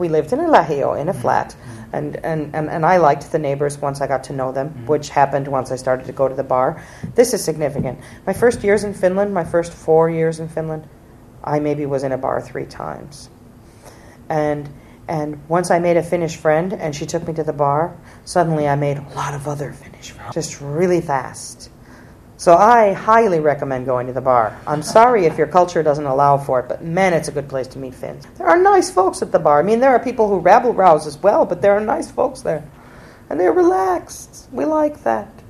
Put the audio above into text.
we lived in a Laheo, in a flat, and I liked the neighbors once I got to know them, which happened once I started to go to the bar. This is significant. My first 4 years in Finland, I maybe was in a bar 3 times. And once I made a Finnish friend and she took me to the bar, suddenly I made a lot of other Finnish friends, just really fast. So I highly recommend going to the bar. I'm sorry if your culture doesn't allow for it, but man, it's a good place to meet Finns. There are nice folks at the bar. I mean, there are people who rabble-rouse as well, but there are nice folks there. And they're relaxed. We like that.